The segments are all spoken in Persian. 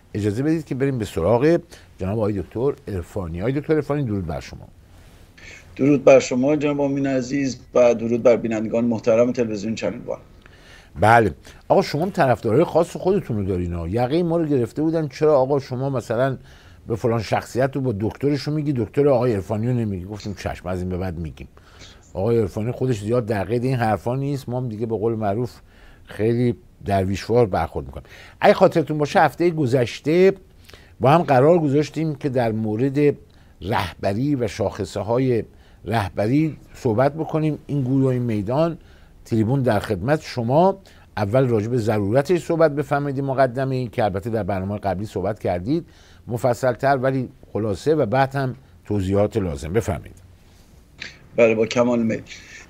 اجازه بدید که بریم به سراغ جناب آقای دکتر عرفانی. آقای دکتر عرفانی، درود بر شما. درود بر شما جناب امین عزیز و درود بر بینندگان محترم تلویزیون چنل وان. بله آقا، شما طرفدارای خاص خودتون رو دارین ها. یقه ما رو گرفته بودن چرا آقا شما مثلا به فلان شخصیت رو با دکترش رو میگی، دکتر آقای عرفانی رو نمیگی. گفتیم چشم، از این به بعد میگیم. آقای عرفانی خودش زیاد در قید این حرفا نیست، ما هم دیگه به قول معروف خیلی درویشوار برخورد میکنیم. اگه خاطرتون باشه هفته گذشته با هم قرار گذاشتیم که در مورد رهبری و شاخصه های رهبری صحبت بکنیم. این گروه و این میدان تریبون در خدمت شما. اول راجع به ضرورتش صحبت بفرمایید مقدمه این که البته در برنامه قبلی صحبت کردید مفصل تر ولی خلاصه، و بعد هم توضیحات لازم. بفرمایید. بله با کمال میل.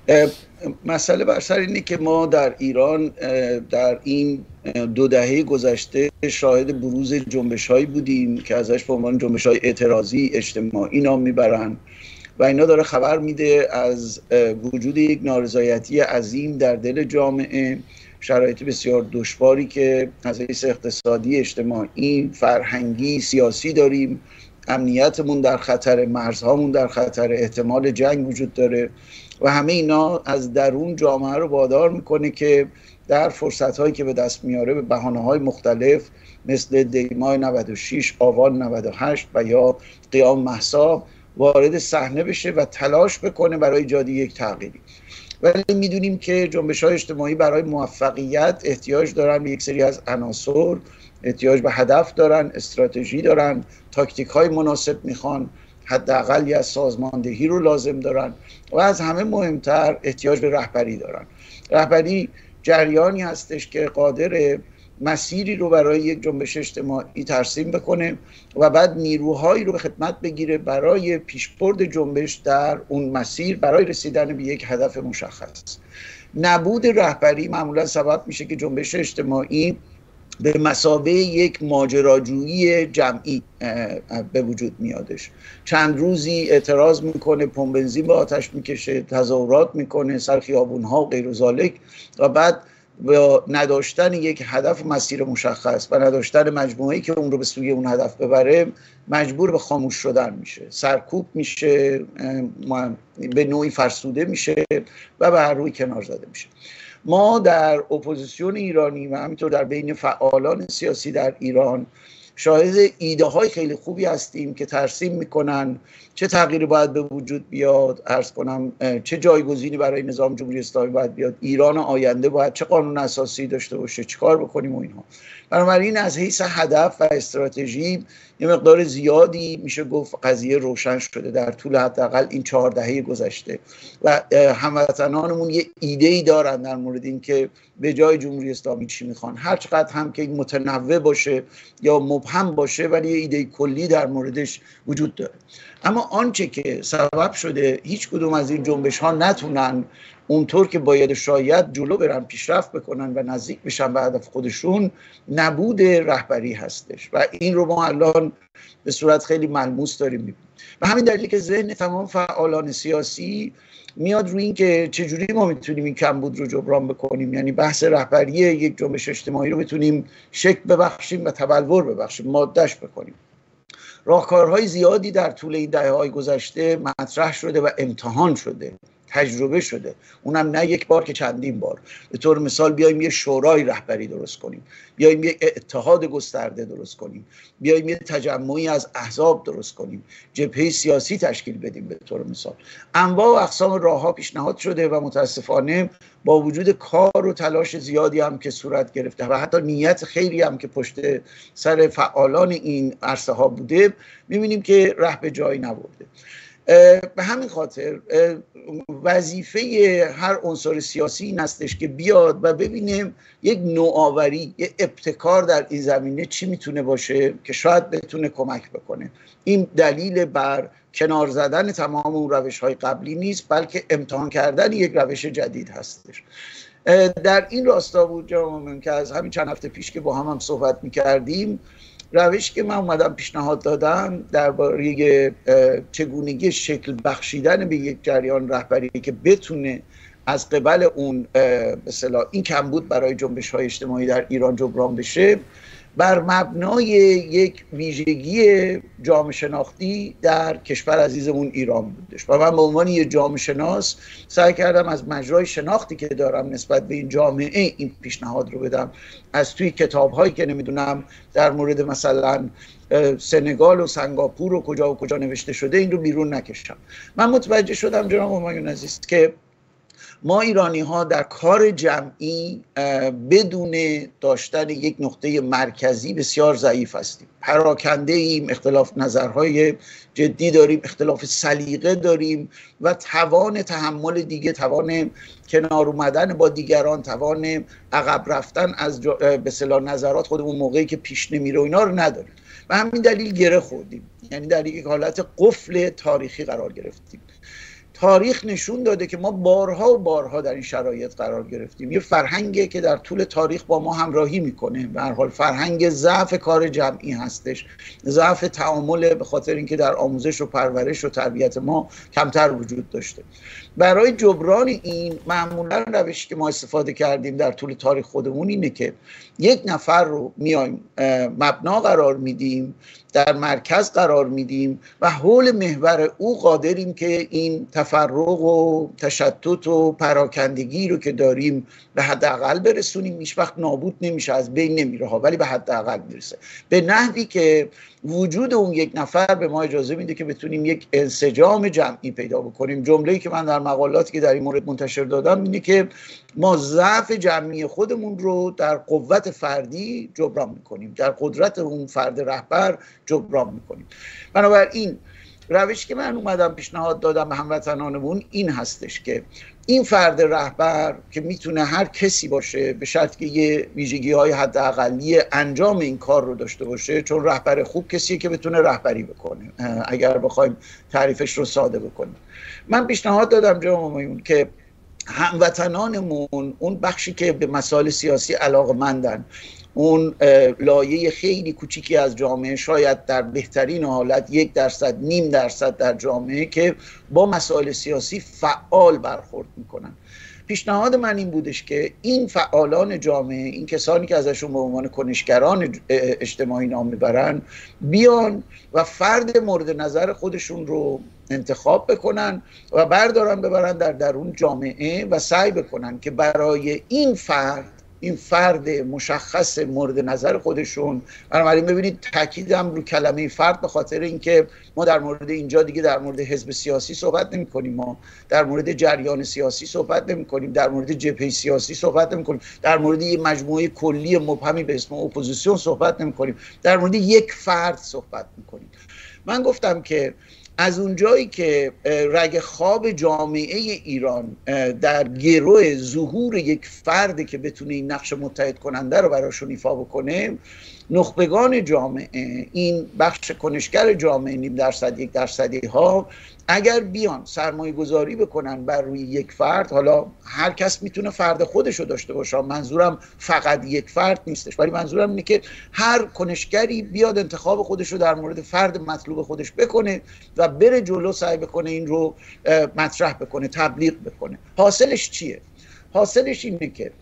مسئله بر سر اینه که ما در ایران در این 2 دهه گذشته شاهد بروز جنبش‌هایی بودیم که ازش به عنوان جنبش‌های اعتراضی اجتماعی نام میبرن و اینا داره خبر میده از وجود یک نارضایتی عظیم در دل جامعه، شرایط بسیار دشواری که از حیث اقتصادی، اجتماعی، فرهنگی، سیاسی داریم. امنیتمون در خطر، مرزهامون در خطر، احتمال جنگ وجود داره و همه اینا از درون جامعه رو وادار میکنه که در فرصت‌هایی که به دست میاره به بهانه‌های مختلف مثل دیماه 96، آوان 98 و یا قیام مهسا وارد صحنه بشه و تلاش بکنه برای ایجاد یک تغییری. ولی میدونیم که جنبش‌های اجتماعی برای موفقیت احتیاج دارن به یک سری از عناصر، احتیاج به هدف دارن، استراتژی دارن، تاکتیک‌های مناسب میخوان، حداقل از سازماندهی رو لازم دارن و از همه مهمتر احتیاج به رهبری دارن. رهبری جریانی هستش که قادر مسیری رو برای یک جنبش اجتماعی ترسیم بکنه و بعد نیروهایی رو به خدمت بگیره برای پیشبرد جنبش در اون مسیر برای رسیدن به یک هدف مشخص. نبود رهبری معمولا سبب میشه که جنبش اجتماعی به مثابه یک ماجراجویی جمعی به وجود میادش. چند روزی اعتراض میکنه، پمپ بنزین به آتش میکشه، تظاهرات میکنه سر خیابونها و غیر و ذالک و بعد با نداشتن یک هدف مسیر مشخص و نداشتن مجموعه‌ای که اون رو به سوی اون هدف ببره مجبور به خاموش شدن میشه، سرکوب میشه، به نوعی فرسوده میشه و به هر روی کنار زده میشه. ما در اپوزیسیون ایرانی و همینطور در بین فعالان سیاسی در ایران شاهد ایده های خیلی خوبی هستیم که ترسیم میکنن چه تغییری باید به وجود بیاد، عرض کنم چه جایگزینی برای نظام جمهوری اسلامی باید بیاد، ایران آینده باید چه قانون اساسی داشته باشه، چه کار بکنیم و اینها. بنابراین از حیث هدف و استراتژی یه مقدار زیادی میشه گفت قضیه روشن شده در طول حداقل این 4 دهه گذشته و هموطنانمون یه ایده‌ای دارن در مورد این که به جای جمهوری اسلامی چی میخوان، هر چقدر هم که متنوع باشه یا مبهم باشه ولی یه ایده کلی در موردش وجود داره. اما آنچه که سبب شده هیچ کدوم از این جنبش ها نتونن اونطور که باید شاید جلو برن، پیشرفت بکنن و نزدیک بشن به هدف خودشون، نبود رهبری هستش و این رو ما الان به صورت خیلی ملموس داریم میبینیم. و همین دلیلی که ذهن تمام فعالان سیاسی میاد روی این که چجوری ما میتونیم این کمبود رو جبران بکنیم، یعنی بحث رهبری یک جنبش اجتماعی رو بتونیم شکل ببخشیم و تبلور ببخشیم، ماده‌اش بکنیم. راهکارهای زیادی در طول این دهه‌های گذشته مطرح شده و امتحان شده، تجربه شده، اونم نه یک بار که چندین بار. به طور مثال بیایم یه شورای رهبری درست کنیم، بیایم یه اتحاد گسترده درست کنیم، بیایم یه تجمعی از احزاب درست کنیم، جبهه سیاسی تشکیل بدیم. به طور مثال انواع و اقسام راهها پیشنهاد شده و متاسفانه با وجود کار و تلاش زیادی هم که صورت گرفته و حتی نیت خیری هم که پشت سر فعالان این عرصه ها بوده، می‌بینیم که ره به جایی نبرده. به همین خاطر وظیفه هر عنصر سیاسی این هستش که بیاد و ببینیم یک نوآوری، یک ابتکار در این زمینه چی میتونه باشه که شاید بتونه کمک بکنه. این دلیل بر کنار زدن تمام اون روش‌های قبلی نیست، بلکه امتحان کردن یک روش جدید هستش. در این راستا بود جناب که از همین چند هفته پیش که با هم صحبت میکردیم، روشی که من اومدم پیشنهاد دادم درباره چگونگی شکل بخشیدن به یک جریان رهبری که بتونه از قبل اون به اصطلاح این کمبود برای جنبش‌های اجتماعی در ایران جبران بشه، بر مبنای یک ویژگی جامعه شناختی در کشور عزیزمون ایران بودش و من به عنوان یک جامعه شناس سعی کردم از مجرای شناختی که دارم نسبت به این جامعه این پیشنهاد رو بدم. از توی کتاب‌هایی که نمیدونم در مورد مثلا سنگال و سنگاپور و کجا نوشته شده این رو بیرون نکشم. من متوجه شدم جناب همایون عزیز که ما ایرانی ها در کار جمعی بدون داشتن یک نقطه مرکزی بسیار ضعیف هستیم. پراکنده ایم، اختلاف نظرهای جدی داریم، اختلاف سلیقه داریم و توان تحمل دیگه، توان کنار اومدن با دیگران، توان عقب رفتن از به اصطلاح نظرات خودمون موقعی که پیش نمیره و اینا رو نداریم. و همین دلیل گره خوردیم، یعنی در یک حالت قفل تاریخی قرار گرفتیم. تاریخ نشون داده که ما بارها و بارها در این شرایط قرار گرفتیم. یه فرهنگی که در طول تاریخ با ما همراهی میکنه، به هر حال فرهنگ ضعف کار جمعی هستش، ضعف تعامل، به خاطر اینکه در آموزش و پرورش و تربیت ما کمتر وجود داشته. برای جبران این معمولا روشی که ما استفاده کردیم در طول تاریخ خودمون اینه که یک نفر رو میایم مبنا قرار میدیم، در مرکز قرار میدیم و حول محور او قادریم که این تفرق و تشتت و پراکندگی رو که داریم به حداقل برسونیم. هیچ وقت نابود نمیشه، از بین نمیره ها، ولی به حداقل میرسه، به نحوی که وجود اون یک نفر به ما اجازه میده که بتونیم یک انسجام جمعی پیدا بکنیم. جمله‌ای که من در مقالاتی که در این مورد منتشر دادم اینه که ما ضعف جمعی خودمون رو در قوت فردی جبران میکنیم، در قدرت اون فرد رهبر جبران میکنیم. بنابراین روشی که من اومدم پیشنهاد دادم به هموطنانمون این هستش که این فرد رهبر که میتونه هر کسی باشه به شرط که یه ویژگی‌های حداقلی انجام این کار رو داشته باشه، چون رهبر خوب کسیه که بتونه رهبری بکنه اگر بخوایم تعریفش رو ساده بکنیم. من پیشنهاد دادم جناب همایون که هموطنانمون اون بخشی که به مسائل سیاسی علاقه‌مندن، اون لایه خیلی کوچیکی از جامعه، شاید در بهترین حالت 1%، 0.5% در جامعه که با مسائل سیاسی فعال برخورد میکنن. پیشنهاد من این بودش که این فعالان جامعه، این کسانی که ازشون به عنوان کنشگران اجتماعی نام میبرن، بیان و فرد مورد نظر خودشون رو انتخاب بکنن و بردارن ببرن در درون جامعه و سعی بکنن که برای این فرد مشخص مورد نظر خودشون، بنابراین ببینید تاکیدم رو کلمه فرد به خاطر اینکه ما در مورد اینجا دیگه در مورد حزب سیاسی صحبت نمی کنیم، ما در مورد جریان سیاسی صحبت نمی کنیم، در مورد جبهه سیاسی صحبت نمی کنیم، در مورد یه مجموعه کلی مبهمی به اسم اپوزیسیون صحبت نمی کنیم، در مورد یک فرد صحبت می کنیم. من گفتم که از اونجایی که رگ خواب جامعه ایران در گروه ظهور یک فرد که بتونه این نقش متحد کننده رو براشون ایفا بکنه، نخبگان جامعه، این بخش کنشگر جامعه 0.5%، 1% ها اگر بیان سرمایه گذاری بکنن بر روی یک فرد، حالا هر کس میتونه فرد خودشو داشته باشه، منظورم فقط یک فرد نیستش، ولی منظورم اینه که هر کنشگری بیاد انتخاب خودشو در مورد فرد مطلوب خودش بکنه و بره جلو، سعی بکنه این رو مطرح بکنه، تبلیغ بکنه. حاصلش چیه؟ حاصلش اینه که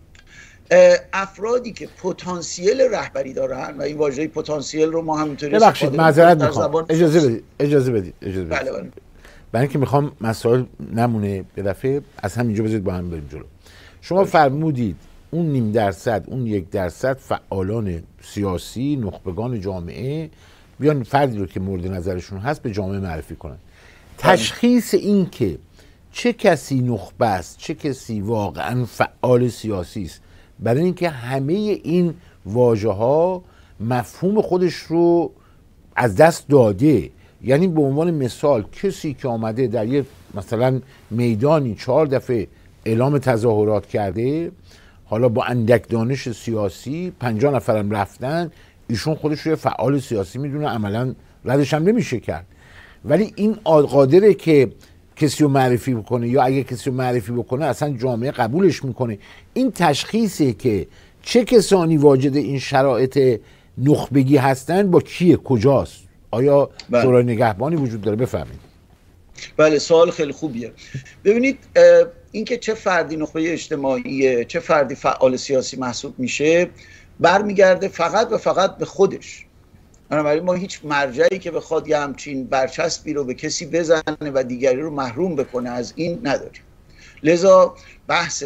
افرادی که پتانسیل رهبری دارن، و این واژه پتانسیل رو ما همینطوری ببخشید معذرت میخوام، اجازه بدید. بله. برای اینکه میخوام مسائل نمونه به دفعه، از همینجا بذارید با هم بریم جلو. شما فرمودید اون 0.5%، اون 1% فعالان سیاسی، نخبگان جامعه بیان فردی رو که مورد نظرشون هست به جامعه معرفی کنن. تشخیص این که چه کسی نخبه است، چه کسی واقعا فعال سیاسی است، برای اینکه همه این واژه‌ها مفهوم خودش رو از دست داده. یعنی به عنوان مثال کسی که آمده در یه مثلا میدانی 4 دفعه اعلام تظاهرات کرده، حالا با اندک دانش سیاسی 50 نفرم رفتن، ایشون خودش رو فعال سیاسی میدونه، عملا ردش هم نمیشه کرد. ولی این قادره که کسی رو معرفی بکنه، یا اگه کسی رو معرفی بکنه اصلا جامعه قبولش میکنه. این تشخیصه که چه کسانی واجد این شرایط نخبگی هستن، با کیه، کجاست، آیا شورای نگهبانی وجود داره؟ بفهمید. بله، سوال خیلی خوبیه. ببینید اینکه چه فردی نخبه اجتماعیه، چه فردی فعال سیاسی محسوب میشه، برمیگرده فقط و فقط به خودش. بنابراین ما هیچ مرجعی که بخواد یه همچین برچسبی رو به کسی بزنه و دیگری رو محروم بکنه از این نداریم. لذا بحث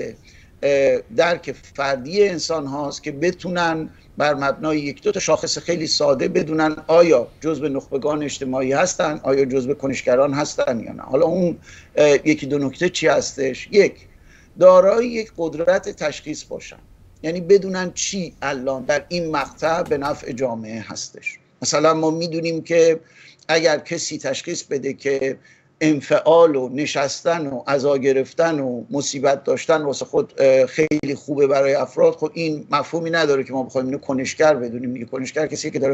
درک فردی انسان هاست که بتونن بر مبنای یک دو تا شاخص خیلی ساده بدونن آیا جزو نخبگان اجتماعی هستن، آیا جزو کنشگران هستن یا نه. حالا اون یکی دو نکته چی هستش؟ یک، دارای یک قدرت تشخیص باشن، یعنی بدونن چی الان در این مقطع به نفع جامعه هستش. مثلا ما میدونیم که اگر کسی تشخیص بده که انفعال و نشستن و عزا گرفتن و مصیبت داشتن واسه خود خیلی خوبه برای افراد، خب این مفهومی نداره که ما بخوایم اینو کنشگر بدونیم. میگه کنشگر کسی که داره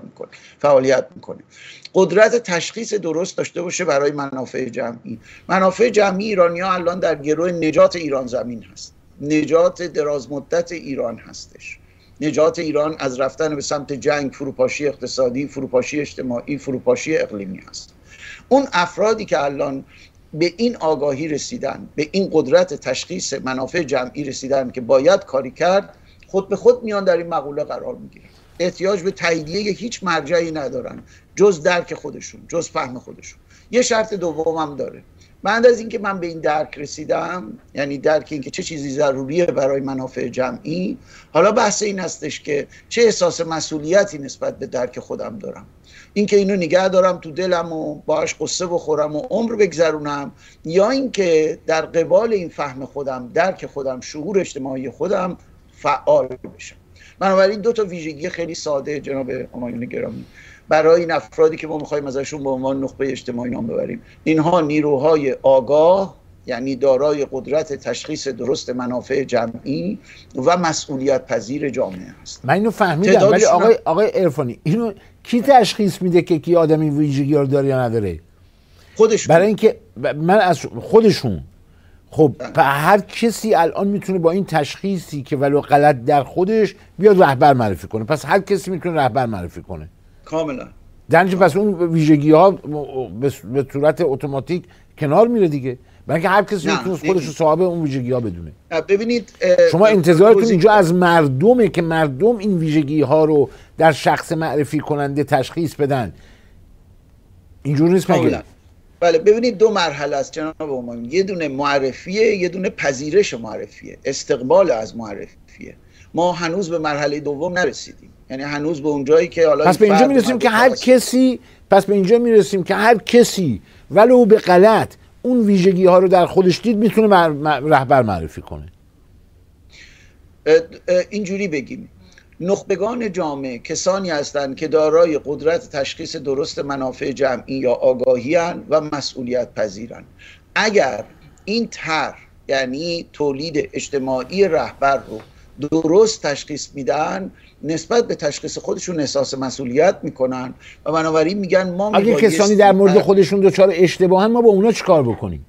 فعالیت میکنه. قدرت تشخیص درست داشته باشه برای منافع جمعی. منافع جمعی ایرانی‌ها الان در گروه نجات ایران زمین هست، نجات دراز مدت ایران هستش، نجات ایران از رفتن به سمت جنگ، فروپاشی اقتصادی، فروپاشی اجتماعی، فروپاشی اقلیمی هست. اون افرادی که الان به این آگاهی رسیدن، به این قدرت تشخیص منافع جمعی رسیدن که باید کاری کرد، خود به خود میان در این مقوله قرار میگیرن. احتیاج به تاییدیه هیچ مرجعی ندارن جز درک خودشون، جز فهم خودشون. یه شرط دوم هم داره. بعد از اینکه من به این درک رسیدم، یعنی درک اینکه چه چیزی ضروریه برای منافع جمعی، حالا بحث این هستش که چه احساس مسئولیتی نسبت به درک خودم دارم. اینکه اینو نگه دارم تو دلم و باهاش قصه بخورم و عمر بگذرونم، یا اینکه در قبال این فهم خودم، درک خودم، شعور اجتماعی خودم فعال بشم. بنابراین دو تا ویژگی خیلی ساده جناب همایون گرامی برای این افرادی که ما می‌خوایم ازشون به عنوان نخبه اجتماعی نام ببریم. اینها نیروهای آگاه، یعنی دارای قدرت تشخیص درست منافع جمعی و مسئولیت پذیر جامعه هست. من اینو فهمیدم، ولی آقای عرفانی اینو کی تشخیص میده که کی آدمی ویژگی رو داره یا نداره؟ خودشون. برای اینکه من از خودشون. خب هر کسی الان میتونه با این تشخیصی که ولو غلط در خودش بیاد رهبر معرفی کنه. پس هر کسی میتونه رهبر معرفی کنه. کاملا. درنچه پس اون ویژگی ها به صورت اتوماتیک کنار میره دیگه. برای اینکه هر کسی میتونه خودش رو صاحب اون ویژگی ها بدونه. ببینید شما انتظارتون اینجا از مردمه که مردم این ویژگی ها رو در شخص معرفی کننده تشخیص بدن. اینجور نیست مگه؟ بله، ببینید دو مرحله است جناب عمومی. یه دونه معرفیه، یه دونه پذیرش معرفیه، استقبال از معرفیه. ما هنوز به مرحله دوم نرسیدیم. یعنی هنوز به اون جایی که حالا پس به اینجا میرسیم که هر کسی ولو به غلط اون ویژگی ها رو در خودش دید میتونه رهبر معرفی کنه. اینجوری بگیم نخبگان جامعه کسانی هستند که دارای قدرت تشخیص درست منافع جمعی یا آگاهی هستند و مسئولیت پذیرند. اگر این طرح، یعنی تولید اجتماعی رهبر رو درست تشخیص میدن، نسبت به تشخیص خودشون احساس مسئولیت میکنن و بنابراین میگن ما اگه کسانی در مورد خودشون دچار اشتباهن ما با اونا چیکار بکنیم؟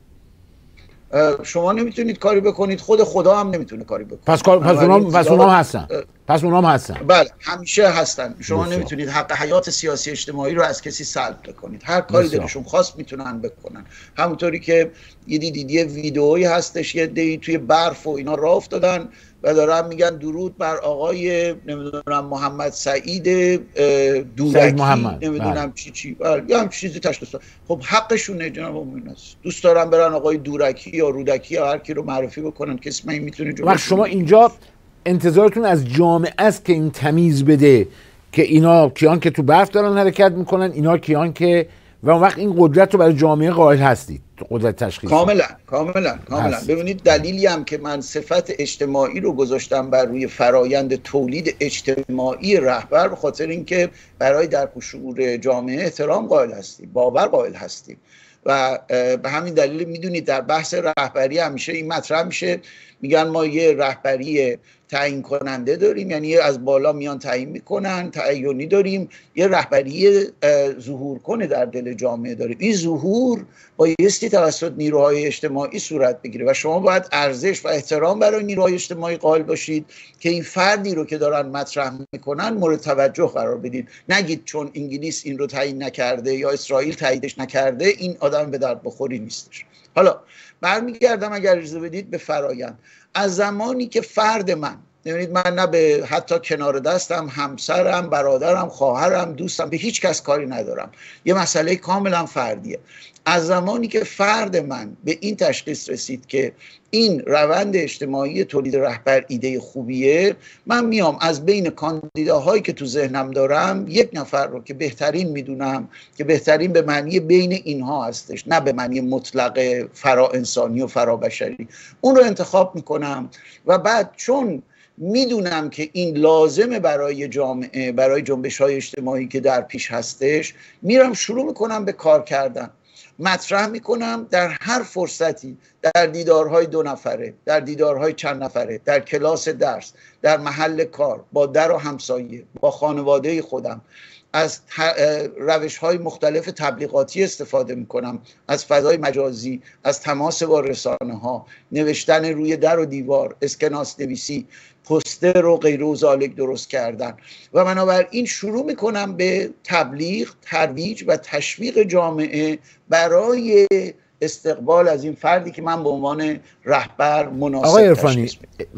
شما نمیتونید کاری بکنید، خود خدا هم نمیتونه کاری بکنه. پس اونام هستن. بله، همیشه هستن. شما نمیتونید حق حیات سیاسی اجتماعی رو از کسی سلب کنید. هر کاری دلشون خواست میتونن بکنن. همونطوری که یه دیدی ویدئویی هستش، یه دی توی برف و اینا راه افتادن و دارن میگن درود بر آقای نمیدونم محمد سعید دورکی، نمیدونم چی یا هم چیزی تشخیص. خب حقشونه جناب عمومی است. دوست دارن برن آقای دورکی یا رودکی یا هر کی رو معرفی بکنن، کسی من میتونه جلوش. وقت شما اینجا انتظارتون از جامعه است که این تمیز بده که اینا کیان که تو برف دارن حرکت میکنن، اینا کیان که، و اون وقت این قدرت رو برای جامعه قائل هستید، قدرت تشخیص. کاملا. ببینید دلیلی هم که من صفت اجتماعی رو گذاشتم بر روی فرایند تولید اجتماعی رهبر، به خاطر اینکه برای درک و شعور جامعه احترام قائل هستیم، باور قائل هستیم و به همین دلیل میدونید در بحث رهبری همیشه این مطرح میشه، میگن ما یه رهبری تعیین کننده داریم، یعنی از بالا میان تعیین میکنن، تعیینی داریم، یه رهبری ظهور کنه در دل جامعه داریم. این ظهور بایستی توسط نیروهای اجتماعی صورت بگیره و شما باید ارزش و احترام برای نیروهای اجتماعی قائل باشید که این فردی رو که دارن مطرح میکنن مورد توجه قرار بدید. نگید چون انگلیس این رو تعیین نکرده یا اسرائیل تاییدش نکرده این آدم به درد بخوری نیستش. حالا برمیگردم اگر اجازه بدید به فرایند. از زمانی که فرد من ببینید من نه به حتی کنار دستم، همسرم، برادرم، خواهرم، دوستم، به هیچ کس کاری ندارم. یه مسئله کاملا فردیه. از زمانی که فرد من به این تشخیص رسید که این روند اجتماعی تولید رهبر ایده خوبیه، من میام از بین کاندیداهایی که تو ذهنم دارم یک نفر رو که بهترین میدونم، که بهترین به معنی بین اینها هستش، نه به معنی مطلق فرا انسانی و فرا بشری، اون رو انتخاب میکنم. و بعد چون میدونم که این لازمه برای جامعه، برای جنبش‌های اجتماعی که در پیش هستش، میرم شروع میکنم به کار کردن. مطرح میکنم در هر فرصتی، در دیدارهای 2 نفره، در دیدارهای چند نفره، در کلاس درس، در محل کار، با در و همسایه، با خانواده خودم، از روش‌های مختلف تبلیغاتی استفاده میکنم، از فضای مجازی، از تماس با رسانه‌ها، نوشتن روی در و دیوار، اسکناس نویسی، پوستر و غیر و ذالک درست کردن. و بنابراین شروع میکنم به تبلیغ، ترویج و تشویق جامعه برای استقبال از این فردی که من به عنوان رهبر مناسب آقای عرفانی،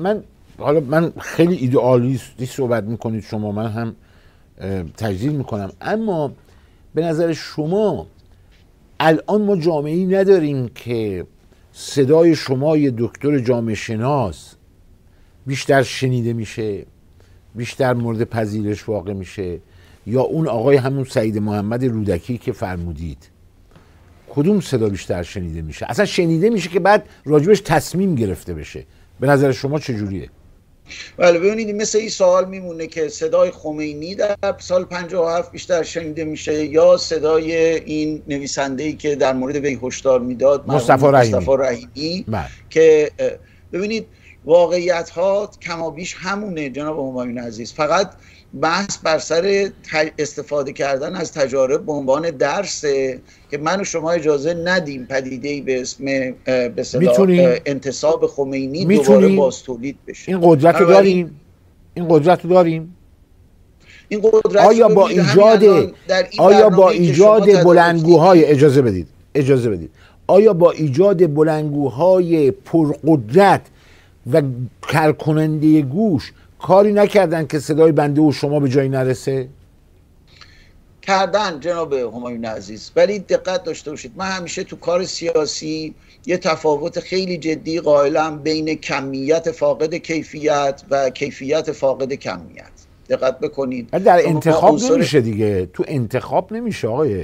من خیلی ایدئالیستی صحبت میکنید شما، من هم تجدید میکنم، اما به نظر شما الان ما جامعه‌ای نداریم که صدای شما یه دکتر جامعه شناس بیشتر شنیده میشه، بیشتر مورد پذیرش واقع میشه، یا اون آقای همون سعید محمد رودکی که فرمودید؟ کدوم صدا بیشتر شنیده میشه؟ اصلا شنیده میشه که بعد راجبش تصمیم گرفته بشه. به نظر شما چجوریه؟ بله ببینید، مثل این سوال میمونه که صدای خمینی در سال 57 بیشتر شنیده میشه یا صدای این نویسنده‌ای که در مورد وی هشدار میداد، مصطفی رحیمی. که ببینید واقعیت ها کمابیش همونه جناب همایون عزیز، فقط بحث بر سر استفاده کردن از تجارب به عنوان درسه که من و شما اجازه ندیم پدیده‌ای به اسم به اصطلاح انتصاب خمینی دوباره باز تولید بشه. این قدرت رو داریم؟ این قدرت آیا با ایجاد بلندگوهای اجازه بدید آیا با ایجاد بلندگوهای پرقدرت و کرکننده گوش کاری نکردن که صدای بنده و شما به جایی نرسه؟ کردن جناب همایون عزیز، ولی دقت داشته باشید، من همیشه تو کار سیاسی یه تفاوت خیلی جدی قائلم بین کمیت فاقد کیفیت و کیفیت فاقد کمیت. دقت بکنید، در انتخاب نمیشه دیگه، تو انتخاب نمیشه آقای،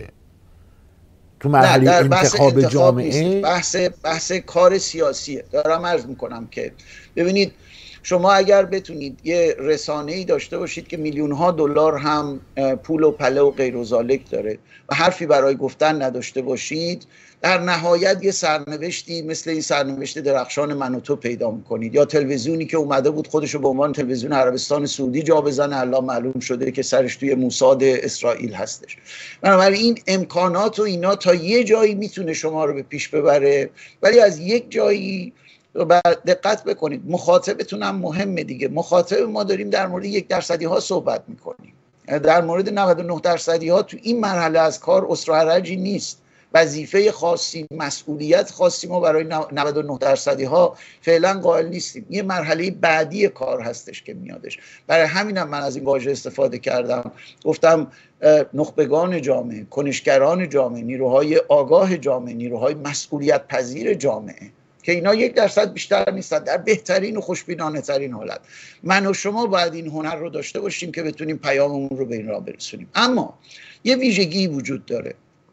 تو مرحله انتخاب جامعه بحث کار سیاسیه. دارم عرض میکنم که ببینید، شما اگر بتونید یه رسانه‌ای داشته باشید که میلیون‌ها دلار هم پول و پله و غیر و ذالک داره و حرفی برای گفتن نداشته باشید، در نهایت یه سرنوشتی مثل این سرنوشت درخشان من و تو پیدا میکنید. یا تلویزیونی که اومده بود خودشو به عنوان تلویزیون عربستان سعودی جا بزنه، الان معلوم شده که سرش توی موساد اسرائیل هستش. بنابراین این امکانات و اینا تا یه جایی میتونه شما رو به پیش ببره، ولی از یک جایی دقت بکنید، مخاطبتون هم مهمه دیگه. مخاطب ما داریم در مورد 1% ها صحبت میکنیم، در مورد 99% ها تو این مرحله از کار اسر و حرجی نیست. وظیفه خاصی، مسئولیت خاصی ما برای 99% ها فعلا قائل نیستیم. یه مرحله بعدی کار هستش که میادش. برای همینم من از این واژه استفاده کردم، گفتم نخبگان جامعه، کنشگران جامعه، نیروهای آگاه جامعه، نیروهای مسئولیت پذیر جامعه، که اینا 1% بیشتر نیستن در بهترین و خوشبینانه ترین حالت. من و شما باید این هنر رو داشته باشیم که بتونیم پیاممون رو به این راه برسونیم. اما یه ویژگی وجود داره.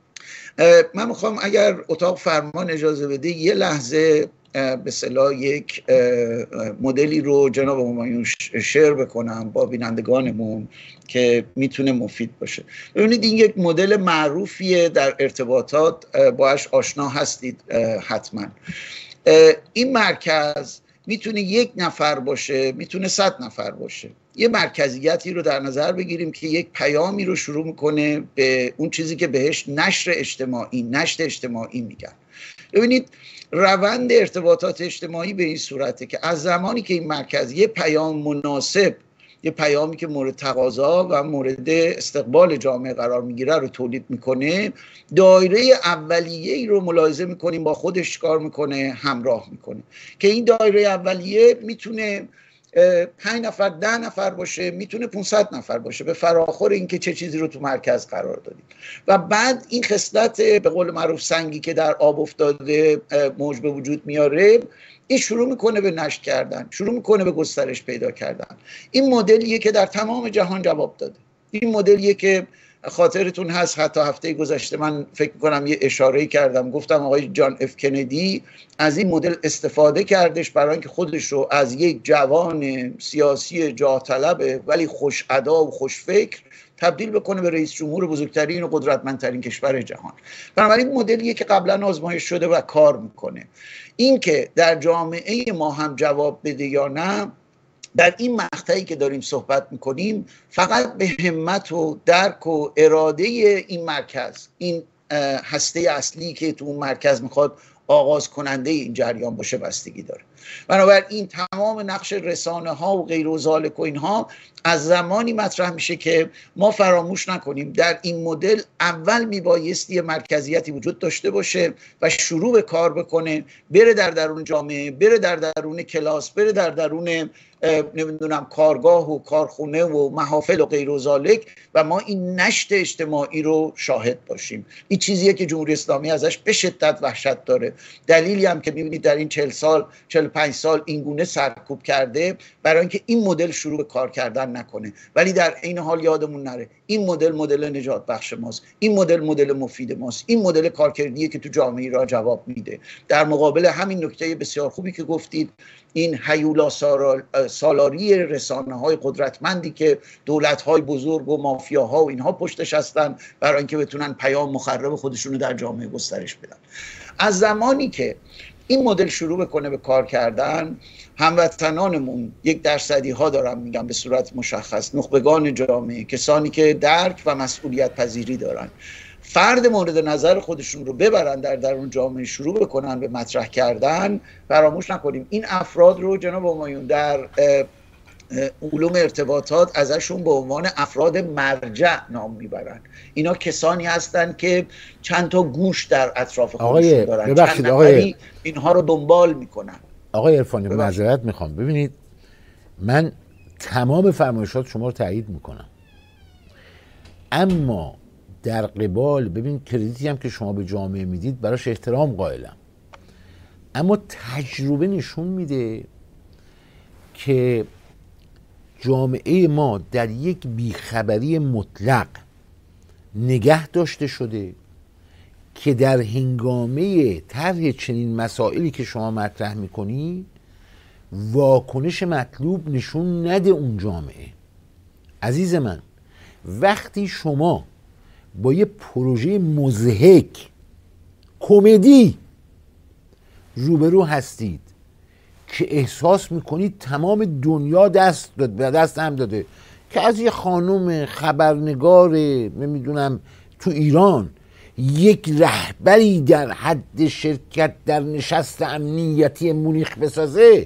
من میخوام اگر اتاق فرمان اجازه بده یه لحظه به اصطلاح یک مدلی رو جناب همایون شیر بکنم با بینندگانمون که میتونه مفید باشه. ببینید، این یک مدل معروفیه در ارتباطات، باهاش آشنا هستید حتما. این مرکز میتونه 1 نفر باشه، میتونه 100 نفر باشه. یه مرکزیتی رو در نظر بگیریم که یک پیامی رو شروع میکنه به اون چیزی که بهش نشر اجتماعی میگن. ببینید، روند ارتباطات اجتماعی به این صورته که از زمانی که این مرکز یه پیام مناسب، یه پیامی که مورد تقاضا و مورد استقبال جامعه قرار میگیره رو تولید میکنه، دایره اولیه‌ای رو ملاحظه میکنیم با خودش کار میکنه، همراه میکنه، که این دایره اولیه میتونه 5 نفر 10 نفر باشه، میتونه 500 نفر باشه، به فراخور اینکه چه چیزی رو تو مرکز قرار دادیم. و بعد این خصلت به قول معروف سنگی که در آب افتاده موج به وجود میاره، این شروع میکنه به نشت کردن، شروع میکنه به گسترش پیدا کردن. این مدلیه که در تمام جهان جواب داده. این مدلیه که خاطرتون هست حتی هفته گذشته من فکر کنم یه اشاره‌ای کردم، گفتم آقای جان اف کندی از این مدل استفاده کردش برای اینکه خودش رو از یک جوان سیاسی جاه طلب ولی خوش ادا و خوش فکر تبدیل بکنه به رئیس جمهور بزرگترین و قدرتمندترین کشور جهان. بنابراین مدلیه که قبلا آزمایش شده و کار میکنه. این که در جامعه ما هم جواب بده یا نه، در این مقطعی که داریم صحبت میکنیم فقط به همت و درک و اراده این مرکز، این هسته اصلی که تو اون مرکز میخواد آغاز کننده این جریان باشه بستگی داره. بنابراین تمام نقش رسانه ها و غیر و ذالک و اینها از زمانی مطرح میشه که ما فراموش نکنیم در این مدل اول میبایستی مرکزیتی وجود داشته باشه و شروع به کار بکنه، بره در درون جامعه، بره در درون کلاس، بره در درون نمیدونم کارگاه و کارخونه و محافل و غیر و ذالک و ما این نشت اجتماعی رو شاهد باشیم. این چیزیه که جمهوری اسلامی ازش به شدت وحشت داره. دلیلی هم که میبینید در این 40 سال 45 سال این گونه سرکوب کرده برای اینکه این مدل شروع به کار کردن نکنه. ولی در این حال یادمون نره این مدل نجات بخش ماست، این مدل مفید ماست، این مدل کارکردیه که تو جامعه را جواب میده. در مقابل همین نکته بسیار خوبی که گفتید، این هیولا سالاری رسانه های قدرتمندی که دولت های بزرگ و مافیاها و اینها پشتش هستن برای اینکه بتونن پیام مخرب خودشونو در جامعه گسترش بدن. از زمانی که این مدل شروع بکنه به کار کردن، هموطنانمون 1% ها دارم میگم به صورت مشخص، نخبگان جامعه، کسانی که درک و مسئولیت پذیری دارن، فرد مورد نظر خودشون رو ببرن در درون جامعه شروع بکنن به مطرح کردن. فراموش نکنیم این افراد رو جناب همایون در علوم ارتباطات ازشون به عنوان افراد مرجع نام میبرن. اینا کسانی هستن که چند تا گوش در اطراف خودشون دارن، چند نفری اینها رو دنبال میکنن. آقای عرفانی معذرت میخوام، ببینید من تمام فرمایشات شما رو تایید میکنم، اما در قبال ببین کردیتی هم که شما به جامعه میدید براش احترام قائلم، اما تجربه نشون میده که جامعه ما در یک بیخبری مطلق نگه داشته شده که در هنگامه طرح چنین مسائلی که شما مطرح میکنی واکنش مطلوب نشون نده اون جامعه. عزیز من، وقتی شما با یه پروژه مضحک کمدی روبرو هستید که احساس میکنید تمام دنیا دست هم داده که از یه خانم خبرنگار نمیدونم تو ایران یک رهبری در حد شرکت در نشست امنیتی مونیخ بسازه،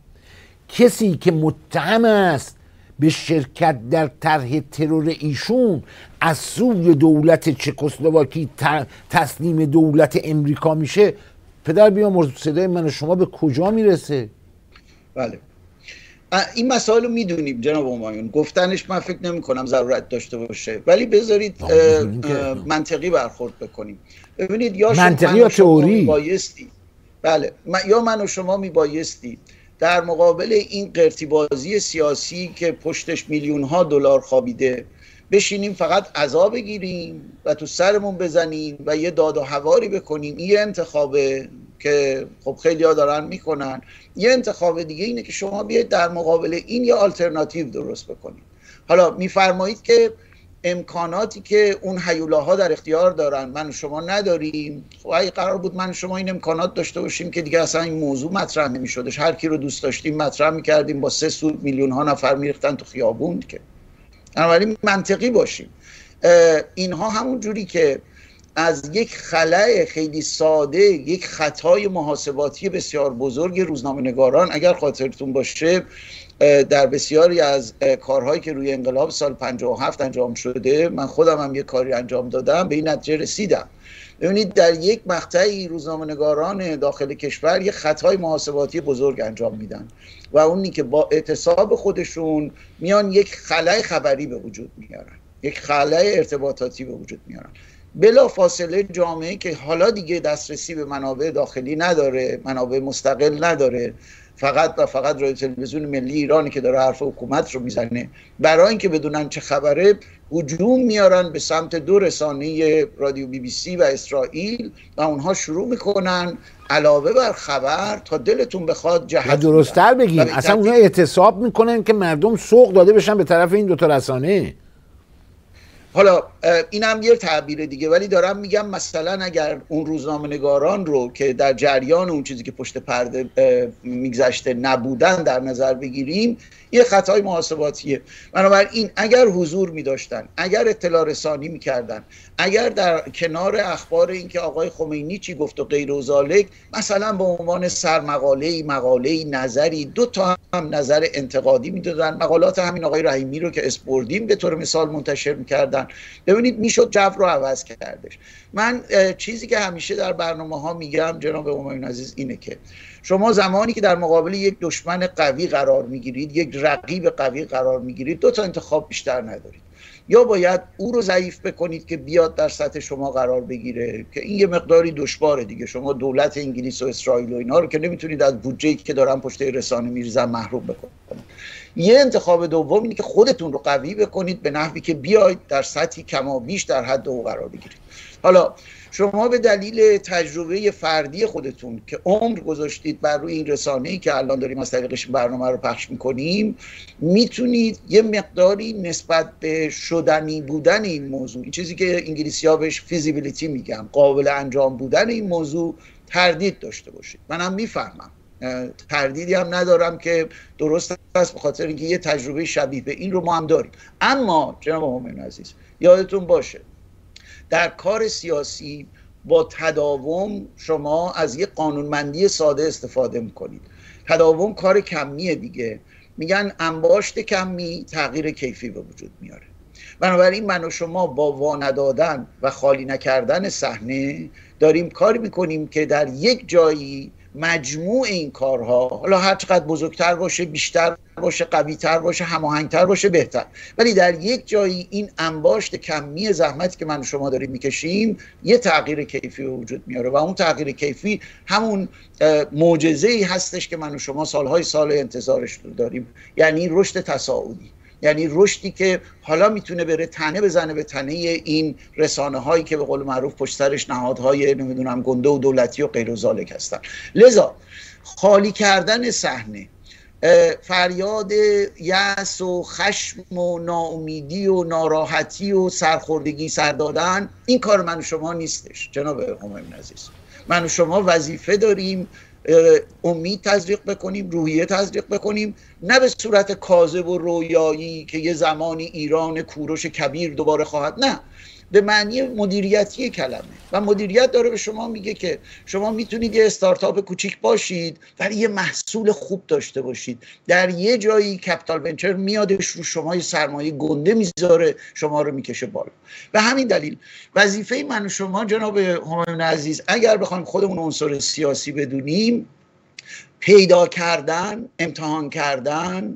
کسی که متهم است به شرکت در طرح ترور ایشون از سوی دولت چکسلواکی تسلیم دولت امریکا میشه، پدر بیامرز صدای من و شما به کجا میرسه؟ بله این مسائل رو میدونیم جناب همایون، گفتنش من فکر نمی کنم ضرورت داشته باشه، ولی بذارید منطقی برخورد بکنیم. ببینید یا منطقی یا تئوری میبایستی، بله یا من و شما میبایستی در مقابل این قرتیبازی سیاسی که پشتش میلیون ها دلار خوابیده بشینیم فقط عزا بگیریم و تو سرمون بزنیم و یه داد و هواری بکنیم. این یه انتخابه که خب خیلی ها دارن میکنن. یه انتخاب دیگه اینه که شما بیاید در مقابل این یه آلترناتیو درست بکنید. حالا میفرمایید که امکاناتی که اون هیولاها در اختیار دارن من و شما نداریم. خب اگه قرار بود من و شما این امکانات داشته باشیم که دیگه اصلا این موضوع مطرح نمیشدش، هر کی رو دوست داشتیم مطرح میکردیم، با 3 سود میلیون ها نفر میریختن تو خیابون. که بنابراین منطقی باشیم. اینها همون جوری که از یک خلأ خیلی ساده، یک خطای محاسباتی بسیار بزرگ روزنامه‌نگاران اگر خاطرتون باشه در بسیاری از کارهایی که روی انقلاب سال 57 انجام شده، من خودم هم یک کاری انجام دادم، به این نتیجه رسیدم. ببینید در یک مقطعی روزنامه‌نگاران داخل کشور یک خطای محاسباتی بزرگ انجام میدن و اونی که با اعتصاب خودشون میان یک خلأ خبری به وجود میارن، یک خلأ ارتباطاتی به وجود میارن. بلا فاصله جامعه که حالا دیگه دسترسی به منابع داخلی نداره، منابع مستقل نداره، فقط و فقط رادیو تلویزیون ملی ایرانی که داره حرف حکومت رو میزنه، برای اینکه بدونن چه خبره هجوم میارن به سمت دو رسانه رادیو BBC و اسرائیل و اونها شروع میکنن علاوه بر خبر تا دلتون بخواد جهت درست‌تر بگیم اصلا اونها اعتصاب میکنن که مردم سوق داده بشن به طرف این دوتا رسانه. حالا این هم یه تعبیر دیگه، ولی دارم میگم مثلا اگر اون روزنامه‌نگاران رو که در جریان اون چیزی که پشت پرده میگذشته نبودن در نظر بگیریم، یه خطای محاسباتیه. بنابراین اگر حضور میداشتن، اگر اطلاع رسانی میکردن، اگر در کنار اخبار این که آقای خمینی چی گفت و غیر و ذالک، مثلا به عنوان مقاله نظری، دو تا هم نظر انتقادی میدادن، مقالات همین آقای رحیمی رو که اسپردیم به طور مثال منتشر میکردن، ببینید میشد جو رو عوض کردش. من چیزی که همیشه در برنامه‌ها میگم جناب همایون عزیز اینه که شما زمانی که در مقابل یک دشمن قوی قرار میگیرید، یک رقیب قوی قرار میگیرید، دو تا انتخاب بیشتر ندارید. یا باید او رو ضعیف بکنید که بیاد در سطح شما قرار بگیره، که این یه مقداری دشواره دیگه، شما دولت انگلیس و اسرائیل و اینا رو که نمیتونید از بودجه‌ای که دارن پشت رسانه میریزن محروم بکنید. یه انتخاب دوم اینه که خودتون رو قوی بکنید به نحوی که بیاید در سطحی کمابیش در حد او قرار بگیرید. حالا شما به دلیل تجربه فردی خودتون که عمر گذاشتید بر روی این رسانه‌ای که الان داریم از طریقش برنامه رو پخش می‌کنیم، میتونید یه مقداری نسبت به شدنی بودن این موضوع، این چیزی که انگلیسی‌ها بهش فیزیبیلیتی میگن، قابل انجام بودن این موضوع، تردید داشته باشید. منم میفهمم، تردیدی هم ندارم که درست است، به خاطر اینکه یه تجربه شبیه به این رو ما هم داریم. اما جناب همایون عزیز یادتون باشه در کار سیاسی با تداوم شما از یک قانونمندی ساده استفاده میکنید. تداوم کار کمیه دیگه، میگن انباشت کمی تغییر کیفی به وجود میاره. بنابراین من و شما با واندادن و خالی نکردن صحنه داریم کاری میکنیم که در یک جایی مجموع این کارها، حالا هر چقدر بزرگتر باشه، بیشتر باشه، قوی‌تر باشه، هماهنگتر باشه، بهتر، ولی در یک جایی این انباشت کمی زحمتی که من و شما داریم میکشیم یه تغییر کیفی به وجود میاره و اون تغییر کیفی همون معجزه‌ای هستش که من و شما سالهای سال انتظارش رو داریم، یعنی رشد تصاعدی، یعنی رشدی که حالا میتونه بره تنه بزنه به تنه این رسانه هایی که به قول معروف پشت سرش نهادهای نمیدونم گنده و دولتی و غیر و ذالک هستن. لذا خالی کردن صحنه، فریاد یأس و خشم و ناامیدی و ناراحتی و سرخوردگی سر دادن، این کار من و شما نیستش جناب همایون عزیز. من و شما وظیفه داریم امید تزریق بکنیم، روحیه تزریق بکنیم، نه به صورت کاذب و رویایی که یه زمانی ایران کوروش کبیر دوباره خواهد، نه، به معنی مدیریتی کلمه. و مدیریت داره به شما میگه که شما میتونید یه استارتاپ کوچیک باشید ولی یه محصول خوب داشته باشید. در یه جایی کپیتال ونچر میادش رو شما یه سرمایه گنده میذاره، شما رو میکشه بالا. به همین دلیل وظیفه من و شما جناب همایون عزیز، اگر بخوایم خودمون عنصر سیاسی بدونیم، پیدا کردن، امتحان کردن،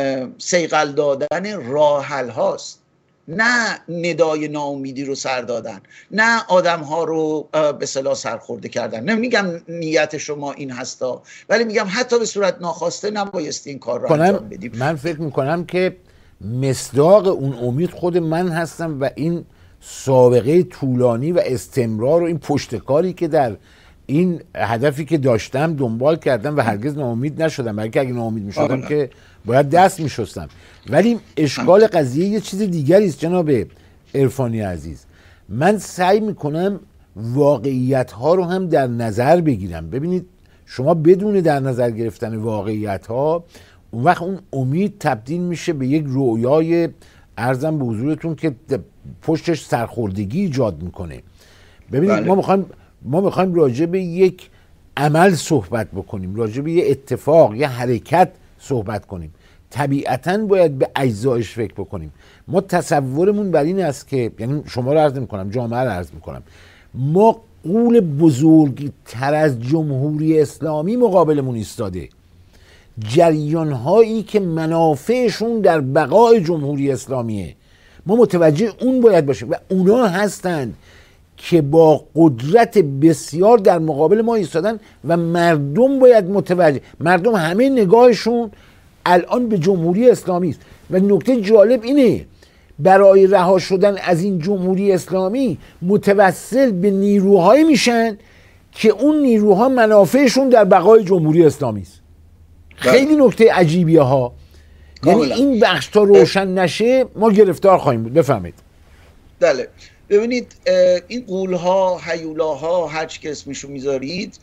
صیقل دادن راه حل هاست، نه ندای ناامیدی رو سر دادن، نه آدم ها رو به اصطلاح سرخورده کردن. نمیگم نیت شما این هستا، ولی میگم حتی به صورت ناخواسته نبایستی این کار رو انجام بدیم. من فکر میکنم که مصداق اون امید خود من هستم و این سابقه طولانی و استمرار و این پشتکاری که در این هدفی که داشتم دنبال کردم و هرگز ناامید نشدم، بلکه اگه ناامید میشدم که باید دست میشستم. ولی اشکال قضیه یه چیز دیگری است جناب عرفانی عزیز. من سعی میکنم واقعیت ها رو هم در نظر بگیرم. ببینید شما بدون در نظر گرفتن واقعیت ها، اون وقت اون امید تبدیل میشه به یک رویای عرضم به حضورتون که پشتش سرخوردگی ایجاد میکنه. ببینید ما میخوایم راجع به یک عمل صحبت بکنیم، راجع به یه اتفاق، یه حرکت صحبت کنیم. طبیعتاً باید به اجزایش فکر بکنیم. ما تصورمون بر این است که، یعنی شما رو عرض میکنم، جامعه رو عرض میکنم، ما غول بزرگتر از جمهوری اسلامی مقابلمون ایستاده. جریان هایی که منافعشون در بقای جمهوری اسلامیه، ما متوجه اون باید باشیم و اونا هستند که با قدرت بسیار در مقابل ما ایستادن و مردم باید متوجه، مردم همه نگاهشون الان به جمهوری اسلامی است. و نکته جالب اینه، برای رها شدن از این جمهوری اسلامی متوسل به نیروهایی میشن که اون نیروها منافعشون در بقای جمهوری اسلامی است. خیلی نکته عجیبیه ها. یعنی این بخش تا روشن نشه ما گرفتار خواهیم بود. بفهمید. بله، ببینید این غول‌ها، هیولاها، هر چی که اسمشو میذارید،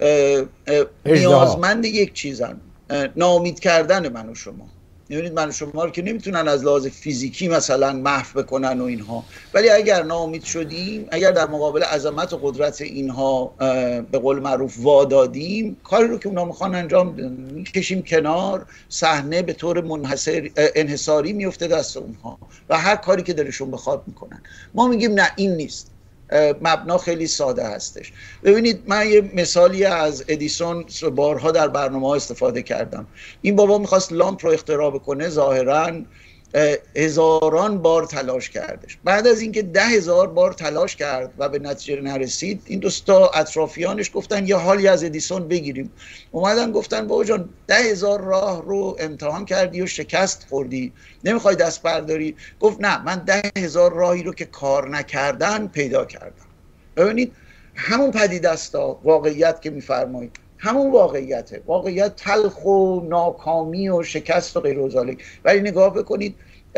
نیازمند یک چیزن، ناامید کردن من و شما. می‌بینید من و شما رو که نمیتونن از لحاظ فیزیکی مثلا محو بکنن و اینها، ولی اگر ناامید شدیم، اگر در مقابل عظمت و قدرت اینها به قول معروف وادادیم، کاری رو که اونا میخوان انجام کشیم کنار، صحنه به طور انحصاری میفته دست اونها و هر کاری که دلشون بخواد میکنن. ما میگیم نه، این نیست. مبنا خیلی ساده هستش. ببینید من یه مثالی از ادیسون بارها در برنامه ها استفاده کردم. این بابا میخواست لامپ رو اختراع بکنه، ظاهراً هزاران بار تلاش کردش. بعد از اینکه 10,000 بار تلاش کرد و به نتیجه نرسید، این دوستا اطرافیانش گفتن یه حالی از ادیسون بگیریم. اومدن گفتن بابا جان 10,000 راه رو امتحان کردی و شکست خوردی، نمیخوای دست برداری؟ گفت نه، من 10,000 راهی رو که کار نکردن پیدا کردم. ببینید همون پدیده است، واقعیت که میفرمایید همون واقعیته، واقعیت تلخ و ناکامی و شکست و غیر و ذالک. ولی نگاه بکنید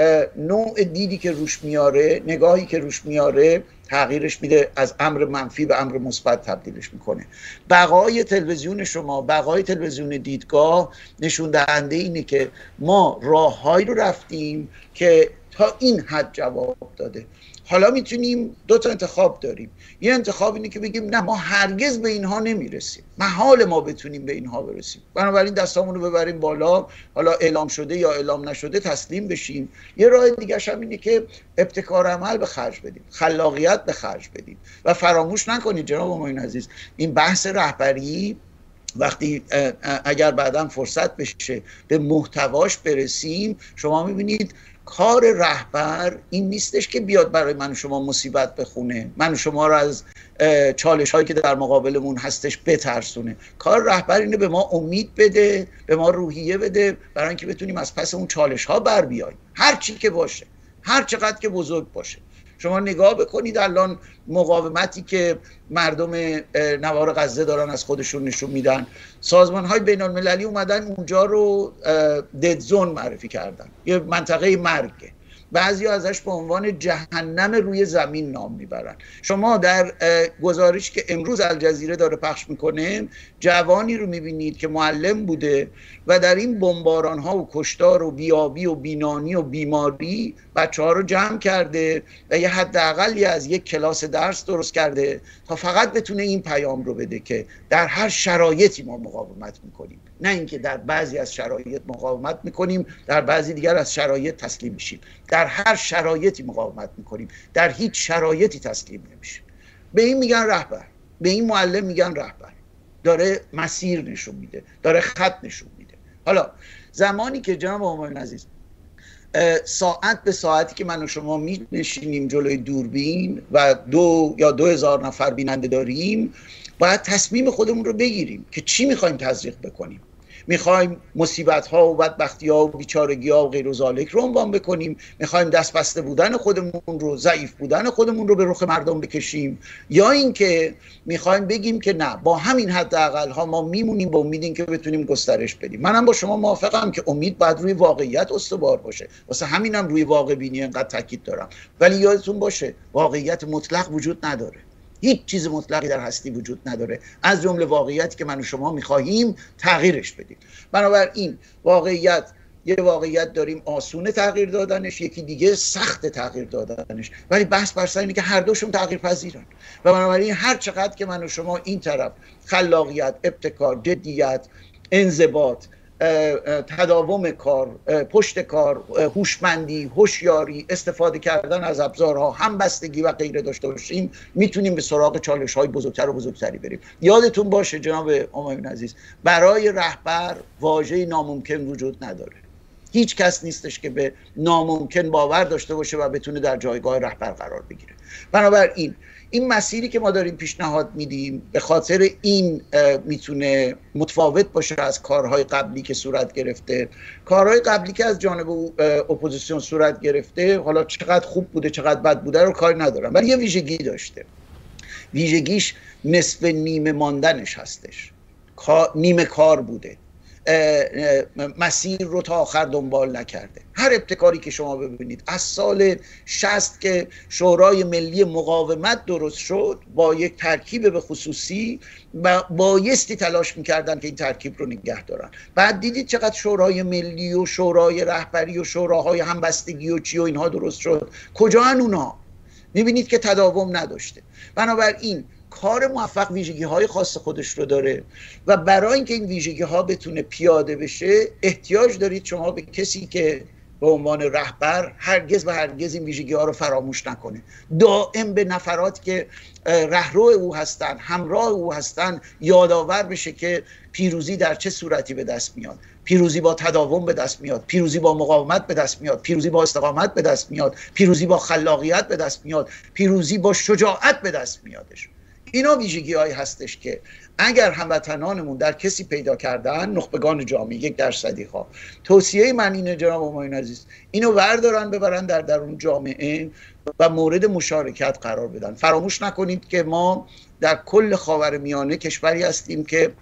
نوع دیدی که روش میاره، نگاهی که روش میاره تغییرش میده، از امر منفی به امر مثبت تبدیلش میکنه. بقای تلویزیون شما، بقای تلویزیون دیدگاه نشون دهنده اینه که ما راههایی رو رفتیم که تا این حد جواب داده. حالا میتونیم دو تا انتخاب داریم. یه انتخاب اینه که بگیم نه، ما هرگز به اینها نمیرسیم، محال ما بتونیم به اینها برسیم، بنابراین دستامون رو ببریم بالا، حالا اعلام شده یا اعلام نشده تسلیم بشیم. یه راه دیگه هم اینه که ابتکار عمل به خرج بدیم، خلاقیت به خرج بدیم. و فراموش نکنید جناب همایون عزیز، این بحث رهبری وقتی اگر بعداً فرصت بشه به محتواش برسیم، شما میبینید کار رهبر این نیستش که بیاد برای من و شما مصیبت بخونه، من و شما رو از چالش هایی که در مقابلمون هستش بترسونه. کار رهبر اینه به ما امید بده، به ما روحیه بده، برای اینکه بتونیم از پس اون چالش ها بر بیاییم، هر چی که باشه، هر چقدر که بزرگ باشه. شما نگاه بکنید الان مقاومتی که مردم نوار غزه دارن از خودشون نشون میدن. سازمان های بین المللی اومدن اونجا رو دد زون معرفی کردن، یه منطقه مرگه. بعضی ازش به عنوان جهنم روی زمین نام میبرن. شما در گزارش که امروز الجزیره داره پخش میکنه، جوانی رو میبینید که معلم بوده و در این بمباران ها و کشتار و بیابی و بینانی و بیماری بچه ها رو جمع کرده و یه حداقلی از یک کلاس درس درست کرده تا فقط بتونه این پیام رو بده که در هر شرایطی ما مقاومت میکنیم، نه اینکه در بعضی از شرایط مقاومت میکنیم، در بعضی دیگر از شرایط تسلیم میشیم. در هر شرایطی مقاومت میکنیم، در هیچ شرایطی تسلیم نمیشیم. به این میگن رهبر، به این معلم میگن رهبر. داره مسیر نشون میده، داره خط نشون میده. حالا زمانی که جناب همایون عزیز ساعت به ساعتی که من و شما می‌نشینیم جلوی دوربین و 2 یا 2000 نفر بیننده داریم، باید تصمیم خودمون رو بگیریم که چی میخوایم تزریق بکنیم. میخوایم مصیبت ها و بدبختی ها و بیچارگی ها و غیر و ذالک رو عنوان بکنیم؟ میخوایم دست بسته بودن خودمون رو، ضعیف بودن خودمون رو به رخ مردم بکشیم؟ یا اینکه میخوایم بگیم که نه، با همین حداقل ها ما میمونیم با امید که بتونیم گسترش بدیم؟ منم با شما موافقم که امید باید روی واقعیت استوار باشه، واسه همینم روی واقع بینی انقدر تاکید دارم. ولی یادتون باشه واقعیت مطلق وجود نداره. هیچ چیز مطلقی در هستی وجود نداره، از جمله واقعیتی که من و شما میخواهیم تغییرش بدیم. بنابراین واقعیت، یه واقعیت داریم آسونه تغییر دادنش، یکی دیگه سخت تغییر دادنش، ولی بحث بر سر اینه که هر دوشون تغییر پذیرن. و بنابراین هر چقدر که من و شما این طرف خلاقیت، ابتکار، جدیت، انضباط، تداوم کار، پشت کار، هوشمندی، هوشیاری، استفاده کردن از ابزارها، همبستگی و غیره داشته باشیم، میتونیم به سراغ چالش‌های بزرگتر و بزرگتری بریم. یادتون باشه جناب همایون عزیز، برای رهبر واژه ناممکن وجود نداره. هیچ کس نیستش که به ناممکن باور داشته باشه و بتونه در جایگاه رهبر قرار بگیره. بنابراین این مسیری که ما داریم پیشنهاد میدیم به خاطر این میتونه متفاوت باشه از کارهای قبلی که صورت گرفته. کارهای قبلی که از جانب اپوزیسیون صورت گرفته، حالا چقدر خوب بوده چقدر بد بوده رو کاری ندارم، ولی یه ویژگی داشته. ویژگیش نصف نیمه ماندنش هستش، نیمه کار بوده، مسیر رو تا آخر دنبال نکرده. هر ابتکاری که شما ببینید از سال 60 که شورای ملی مقاومت درست شد با یک ترکیب به خصوصی بایستی تلاش میکردن که این ترکیب رو نگه دارن. بعد دیدید چقدر شورای ملی و شورای رهبری و شوراهای همبستگی و چی و اینها درست شد، کجا هن اونا؟ میبینید که تداوم نداشته. بنابراین کار موفق ویژگی های خاص خودش رو داره و برای اینکه این ویژگی ها بتونه پیاده بشه احتیاج دارید شما به کسی که به عنوان رهبر هرگز و هرگز این ویژگی ها رو فراموش نکنه، دائم به نفراتی که رهرو او هستن، همراه او هستن یادآور بشه که پیروزی در چه صورتی به دست میاد. پیروزی با تداوم به دست میاد، پیروزی با مقاومت به دست میاد، پیروزی با استقامت به دست میاد، پیروزی با خلاقیت به دست میاد، پیروزی با شجاعت به دست میادش. اینا ویژگی هایی هستش که اگر هموطنانمون در کسی پیدا کردن، نخبگان جامعه 1% ها، توصیه من اینه جناب همایون عزیز، اینو بردارن ببرن در درون جامعه و مورد مشارکت قرار بدن. فراموش نکنید که ما در کل خاورمیانه کشوری هستیم که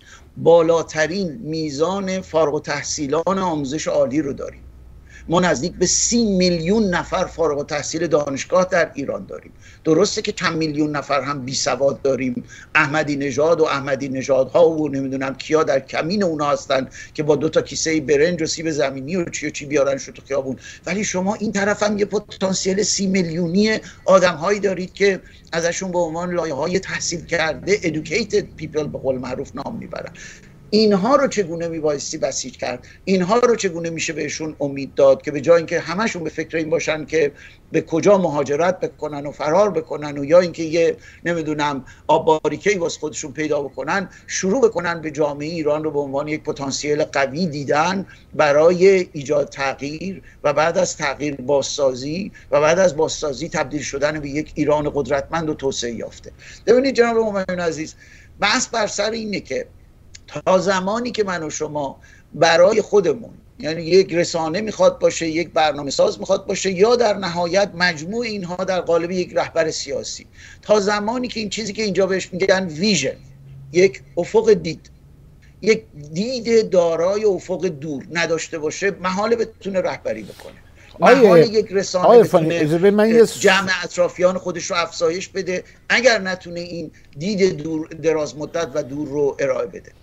بالاترین میزان فارغ التحصیلان آموزش عالی رو داریم. ما نزدیک به 30 میلیون نفر فارغ التحصیل دانشگاه در ایران داریم. درسته که چند میلیون نفر هم بی سواد داریم، احمدی نژاد و احمدی نژادها و نمیدونم کیا در کمین اونا هستن که با 2 کیسه برنج و سیب زمینی و چی بیارنش تو خیابون. ولی شما این طرف هم یه پتانسیل 30 میلیونی آدم‌هایی دارید که ازشون به عنوان لایه‌های تحصیل کرده educated people به قول معروف نام میبرن. اینها رو چگونه میبایستی بسیج کرد؟ اینها رو چگونه میشه بهشون امید داد که به جای اینکه همشون به فکر این باشن که به کجا مهاجرت بکنن و فرار بکنن و یا اینکه یه نمیدونم آباریکه‌ای واسه خودشون پیدا بکنن، شروع بکنن به جامعه ایران رو به عنوان یک پتانسیل قوی دیدن برای ایجاد تغییر و بعد از تغییر بازسازی و بعد از بازسازی تبدیل شدن به یک ایران قدرتمند و توسعه یافته. ببینید جناب همایون عزیز، بحث بر سر اینه که تا زمانی که من و شما برای خودمون، یعنی یک رسانه میخواد باشه، یک برنامه ساز میخواد باشه، یا در نهایت مجموع اینها در قالب یک رهبر سیاسی، تا زمانی که این چیزی که اینجا بهش میگن ویژن، یک افق دید، یک دید دارای افق دور نداشته باشه، محاله بتونه رهبری بکنه. محاله یک رسانه بتونه جمع اطرافیان خودش رو افزایش بده اگر نتونه این دید دور دراز مدت و دور رو ارائه بده.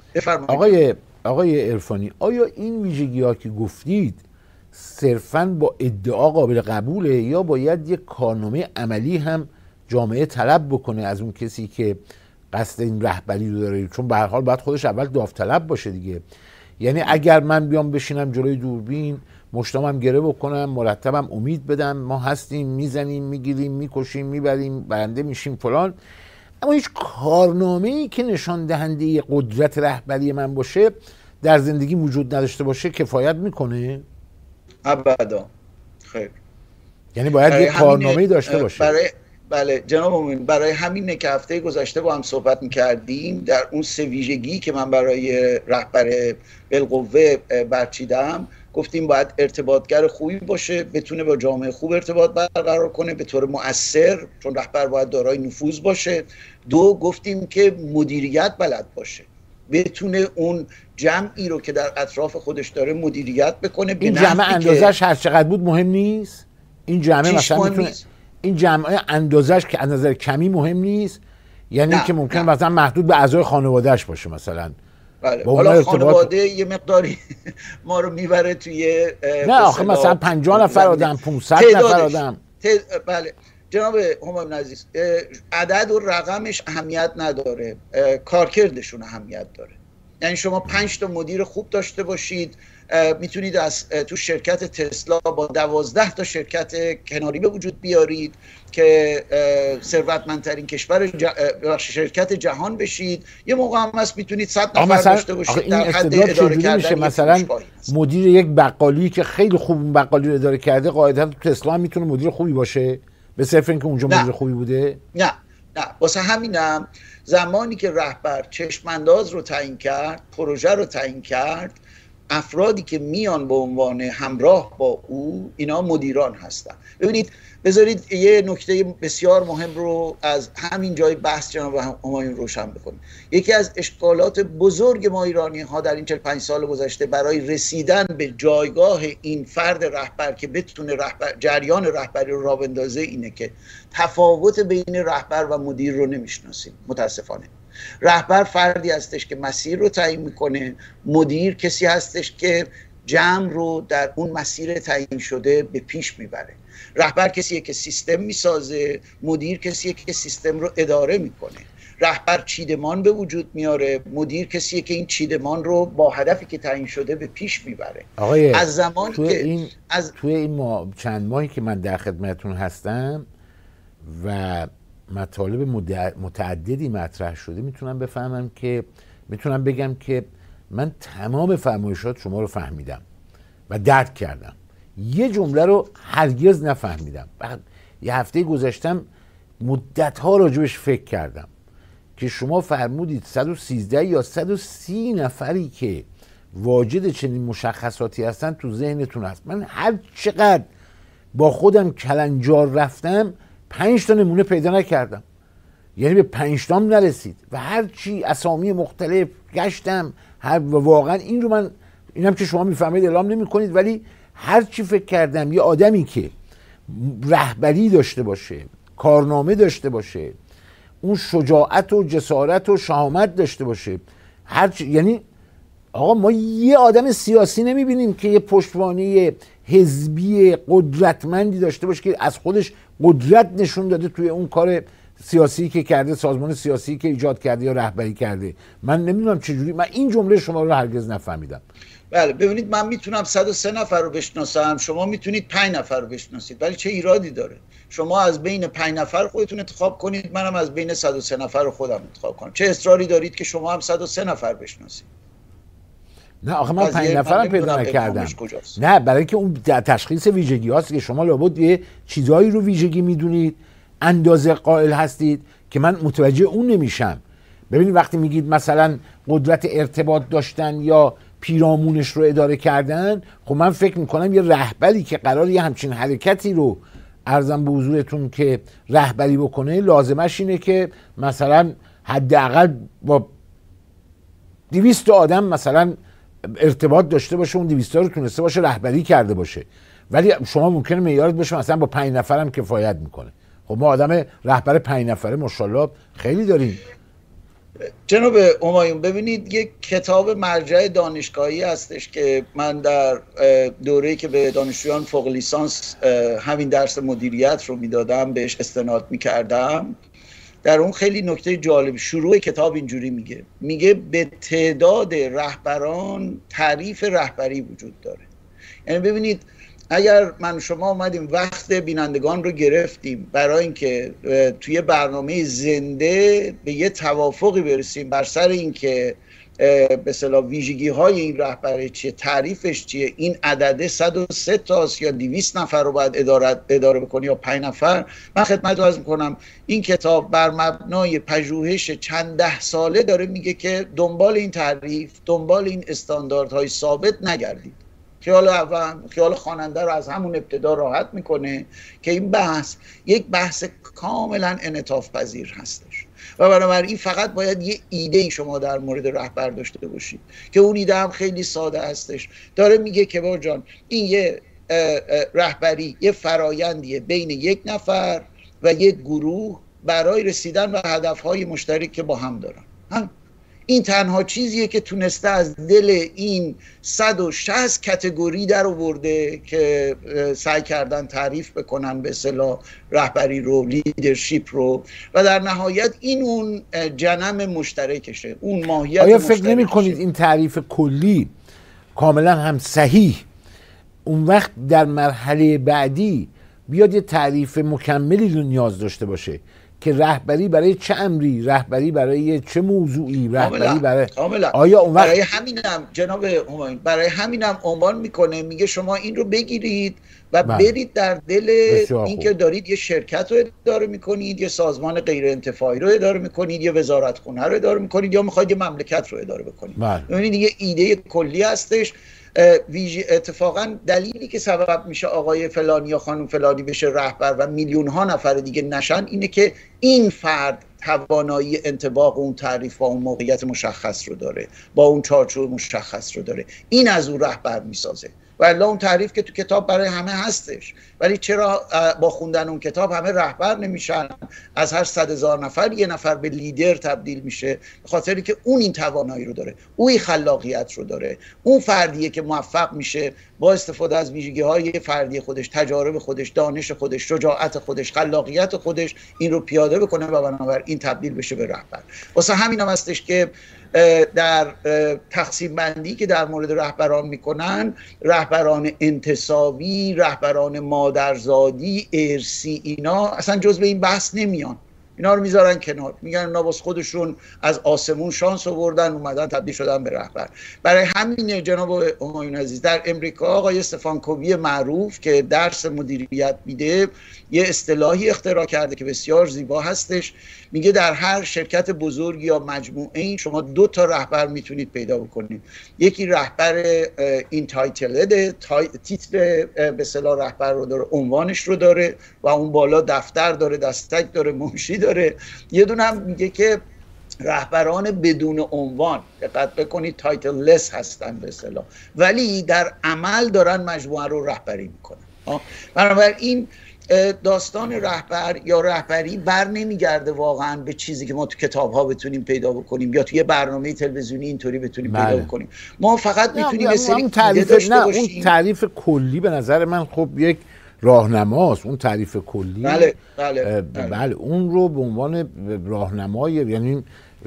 آقای عرفانی، آیا این ویژگی ها که گفتید صرفاً با ادعا قابل قبوله یا باید یک کارنامه عملی هم جامعه طلب بکنه از اون کسی که قصد این رهبری رو داره؟ چون به هر حال باید خودش اول داوطلب باشه دیگه. یعنی اگر من بیام بشینم جلوی دوربین، مشتامم گره بکنم، مرتبم امید بدم ما هستیم، میزنیم، میگیریم، میکشیم، میبریم، برنده میشیم فلان، اما هیچ کارنامه‌ای که نشان دهنده قدرت رهبری من باشه در زندگی وجود نداشته باشه کفایت میکنه؟ ابدا خیر. یعنی باید یک کارنامه‌ای داشته باشه. بله جناب امین، برای همینه که هفته گذشته با هم صحبت میکردیم در اون 3 ویژگی که من برای رهبر بالقوه برچیدم. گفتیم باید ارتباطگر خوبی باشه، بتونه با جامعه خوب ارتباط برقرار کنه به طور مؤثر، چون رهبر باید دارای نفوذ باشه. 2 گفتیم که مدیریت بلد باشه، بتونه اون جمعی رو که در اطراف خودش داره مدیریت بکنه. این جمع اندازش هر چقدر بود مهم نیست. این جمع مثلا میتونه این جمع اندازش که از نظر کمی مهم نیست، یعنی که ممکن مثلا محدود به اعضای خانواده‌اش باشه مثلا. بله. حالا خانواده یه مقداری ما رو میبره توی نه آخه مثلا 50 نفر آدم، 500 نفر آدم. بله جناب همایون عزیز، عدد و رقمش اهمیت نداره، کارکردشون اهمیت داره. یعنی شما 5 تا مدیر خوب داشته باشید، میتونید از تو شرکت تسلا با 12 تا شرکت کناری به وجود بیارید که ثروتمندترین شرکت جهان بشید. یه موقع هم هست میتونید 100 نفر داشته باشید در حد اداره کردن. مثلا مدیر یک بقالی که خیلی خوب بقالی رو اداره کرده قاعدتا تو تسلا هم میتونه مدیر خوبی باشه به صرف اینکه اونجا مدیر خوبی بوده؟ نه واسه همینم زمانی که رهبر چشمانداز رو تعیین کرد، پروژه رو تعیین کرد، افرادی که میان به عنوان همراه با او اینا مدیران هستن. ببینید بذارید یه نکته بسیار مهم رو از همین جای بحث جناب همایون روشن بکنیم. یکی از اشکالات بزرگ ما ایرانی ها در این 45 سال گذشته برای رسیدن به جایگاه این فرد رهبر که بتونه جریان رهبری رو راه بندازه اینه که تفاوت بین رهبر و مدیر رو نمیشناسیم. متاسفانه رهبر فردی هستش که مسیر رو تعیین میکنه، مدیر کسی هستش که جمع رو در اون مسیر تعیین شده به پیش میبره. رهبر کسیه که سیستم میسازه، مدیر کسیه که سیستم رو اداره میکنه. رهبر چیدمان به وجود میاره، مدیر کسیه که این چیدمان رو با هدفی که تعیین شده به پیش میبره. آقای از زمانی که توی این چند ماهی که من در خدمتتون هستم و مطالب متعددی مطرح شده میتونم بگم که من تمام فرمایشات شما رو فهمیدم و درک کردم. یه جمله رو هرگز نفهمیدم. بعد یه هفته گذشتم مدت‌ها راجبش فکر کردم که شما فرمودید 113 یا 130 نفری که واجد چنین مشخصاتی هستن تو ذهنتون هست. من هر چقدر با خودم کلنجار رفتم 5 تا نمونه پیدا نکردم، یعنی به 5 تام نرسید و هر چی اسامی مختلف گشتم و واقعا این رو من اینم که شما میفهمید اعلام نمی کنید، ولی هر چی فکر کردم یه آدمی که رهبری داشته باشه، کارنامه داشته باشه، اون شجاعت و جسارت و شهامت داشته باشه، یعنی آقا ما یه آدم سیاسی نمیبینیم که یه پشتوانه حزبی قدرتمندی داشته باشه که از خودش قدرت نشون داده توی اون کار سیاسی که کرده، سازمان سیاسی که ایجاد کرده یا رهبری کرده. من نمیدونم چجوری، من این جمله شما رو هرگز نفهمیدم. بله ببینید من میتونم 103 نفر رو بشناسم، شما میتونید 5 نفر رو بشناسید، ولی چه ایرادی داره؟ شما از بین 5 نفر خودتون انتخاب کنید، منم از بین 103 نفر رو خودم انتخاب کنم. چه اصراری دارید که شما هم 103 نفر بشناسید؟ نه آخه من 5 نفرم پیدا نکردم. نه برای اینکه اون تشخیص ویژگی هاست که شما لابد یه چیزایی رو ویژگی میدونید، اندازه قائل هستید که من متوجه اون نمیشم. ببینید وقتی میگید مثلا قدرت ارتباط داشتن یا پیرامونش رو اداره کردن، خب من فکر میکنم یه رهبری که قرار یه همچین حرکتی رو عرضم به حضورتون که رهبری بکنه، لازمش اینه که مثلا حداقل با 200 آدم مثلا ارتباط داشته باشه، اون 200 رو تونسته باشه رهبری کرده باشه. ولی شما ممکنه معیارت باشه مثلا با 5 نفرم کفایت میکنه. خب ما آدم رهبر 5 نفره ماشاءالله خیلی داریم. جناب همایون ببینید یک کتاب مرجع دانشگاهی هستش که من در دوره‌ای که به دانشجویان فوق لیسانس همین درس مدیریت رو میدادم بهش استناد میکردم. در اون خیلی نکته جالب، شروع کتاب اینجوری میگه به تعداد رهبران تعریف رهبری وجود داره. یعنی ببینید اگر من شما اومدیم وقت بینندگان رو گرفتیم برای اینکه توی برنامه زنده به یه توافقی برسیم بر سر اینکه به اصطلاح ویژگی های این رهبری چیه، تعریفش چیه، این عدده 103 تاست یا 200 نفر رو باید اداره بکنی یا 5 نفر، من خدمت عرض میکنم این کتاب بر مبنای پژوهش چند ده ساله داره میگه که دنبال این تعریف، دنبال این استانداردهای ثابت نگردید. خیال خواننده رو از همون ابتدا راحت میکنه که این بحث یک بحث کاملا انعطاف پذیر هستش و بنابراین فقط باید یه ایده شما در مورد رهبر داشته باشید که اون ایده هم خیلی ساده هستش. داره میگه که با جان این یه رهبری یه فرایندیه بین یک نفر و یک گروه برای رسیدن به هدفهای مشترک که با هم دارن. این تنها چیزیه که تونسته از دل این 160 کتگوری در آورده که سعی کردن تعریف بکنن به اصطلاح رهبری رو، لیدرشپ رو، و در نهایت این اون جنم مشترکشه، اون ماهیت آیا مشترکشه. فکر نمی کنید این تعریف کلی کاملا هم صحیح اون وقت در مرحله بعدی بیاد یه تعریف مکملی رو نیاز داشته باشه که رهبری برای چه امری، رهبری برای چه موضوعی، رهبری برای آیا اون وقت برای همینم جناب همایون، برای همینم عنوان میکنه، میگه شما این رو بگیرید و برید در دل این که دارید یه شرکت رو اداره میکنید، یه سازمان غیر انتفاعی رو اداره میکنید، یه وزارتخونه رو اداره میکنید، یا میخواید یه مملکت رو اداره بکنید. ببینید یه ایده کلی هستش. اتفاقا دلیلی که سبب میشه آقای فلانی یا خانم فلانی بشه رهبر و میلیون ها نفر دیگه نشن، اینه که این فرد توانایی انطباق اون تعریف با اون موقعیت مشخص رو داره، با اون چارچوب مشخص رو داره، این از اون رهبر میسازه. و الا اون تعریف که تو کتاب برای همه هستش، ولی چرا با خوندن اون کتاب همه رهبر نمیشن؟ از هر 100,000 نفر یه نفر به لیدر تبدیل میشه، به خاطری که اون این توانایی رو داره، اون این خلاقیت رو داره، اون فردیه که موفق میشه با استفاده از ویژگی‌های فردی خودش، تجارب خودش، دانش خودش، شجاعت خودش، خلاقیت خودش این رو پیاده بکنه و بنابراین تبدیل بشه به رهبر. واسه همین هم هستش که در تقسیم بندی که در مورد رهبران میکنن، رهبران انتصابی، رهبران مادرزادی، ارثی، اینا اصلا جزء این بحث نمیان، اینا رو میذارن کنار، میگن اینا باز خودشون از آسمون شانس آوردن اومدن تبدیل شدن به رهبر. برای همین جناب همایون عزیز، در امریکا آقای استفان کووی معروف که درس مدیریت میده یه اصطلاحی اختراع کرده که بسیار زیبا هستش، میگه در هر شرکت بزرگ یا مجموعه ای شما 2 تا رهبر میتونید پیدا بکنید. یکی رهبر اینتایتلد، تیتر به اصطلاح رهبر رو داره، عنوانش رو داره و اون بالا دفتر داره، دستک داره، منشی داره. یه دونه هم میگه که رهبران بدون عنوان، دقت بکنید تایتل لس هستن به اصطلاح، ولی در عمل دارن مجموعه رو رهبری میکنن. بنابراین داستان رهبر یا رهبری بر نمیگرده واقعا به چیزی که ما تو کتاب ها بتونیم پیدا بکنیم یا توی برنامه تلویزیونی اینطوری بتونیم پیدا بکنیم. ما فقط میتونیم اون تعریف کلی به نظر من خب یک راهنماست. اون تعریف کلی بله اون رو به عنوان راهنمای، یعنی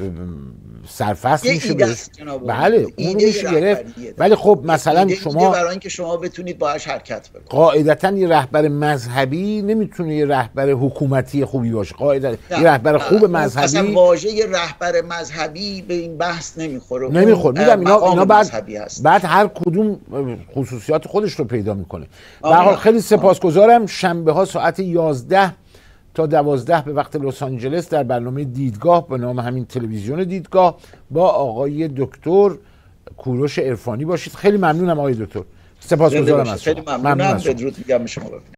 سرفصل میشه بله اون رو میشه گرفت. ولی خب مثلا شما برای اینکه شما بتونید باهاش حرکت بکنید، قاعدتا یه رهبر مذهبی نمیتونه یه رهبر حکومتی خوبی باشه. قاعدتا یه رهبر خوب مذهبی، اصلا واژه رهبر مذهبی به این بحث نمیخوره. میگم اینا بعد هر کدوم خصوصیات خودش رو پیدا میکنه. به هر حال خیلی سپاسگزارم. شنبه ها ساعت 11 تا 12 به وقت لس آنجلس در برنامه دیدگاه به نام همین تلویزیون دیدگاه با آقای دکتر کوروش عرفانی باشید. خیلی ممنونم آقای دکتر، سپاسگزارم از شما. خیلی ممنونم. بدرود میگم به شما.